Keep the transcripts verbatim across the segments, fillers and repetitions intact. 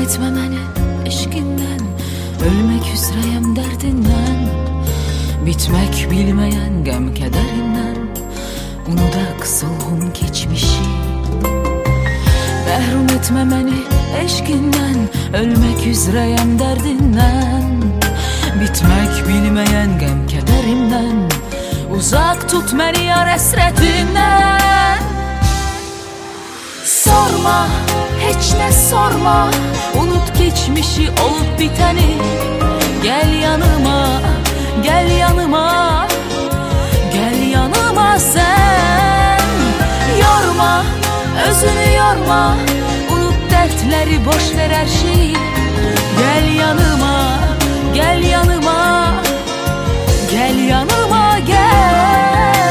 etme məni eşqindən, ölmək üzrəyəm dərdindən, bitmək bilməyən qəm kədərindən, unudak solğun keçmişi. Məhrum etmə məni eşqindən, ölmək üzrəyəm dərdindən, bitmək bilməyən qəm kədərindən, uzaq tut məni yar əsrətindən. Sorma, heç nə sorma, unut geçmişi olup bitəni. Gel yanıma, gel yanıma, gel yanıma sen. Yorma, özünü yorma, unut dertleri, boş ver her şeyi. Gel yanıma, gel yanıma, gel yanıma gel.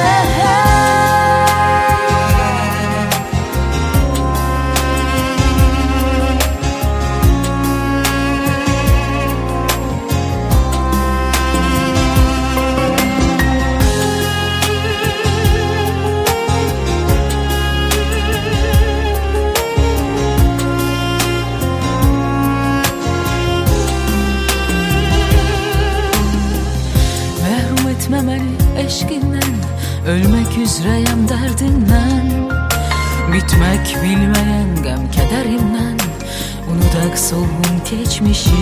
Etmə məni eşqindən, ölmək üzrəyəm dərdindən, bitmək bilməyən qəm kədərindən, unudak solğun keçmişi.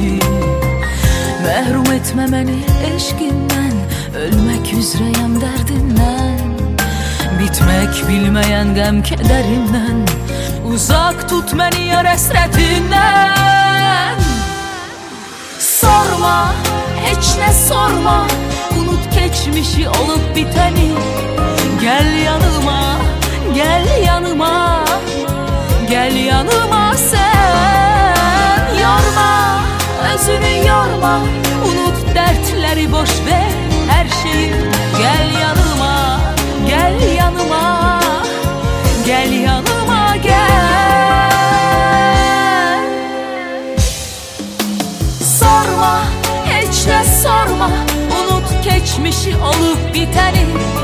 Məhrum etmə məni eşqindən, ölmək üzrəyəm dərdindən, bitmək bilməyən qəm kədərindən, uzaq tut məni yar əsrətindən. Sorma, heç nə sorma, unut geçmişi olup bitəni. Gel yanıma, gel yanıma, gel yanıma sen. Yorma, özünü yorma, unut dertleri, boş ver her şeyi. Gel yanıma, gel yanıma, gel yanıma gel. Sorma, heç nə sorma, geçmişi olup bitəni.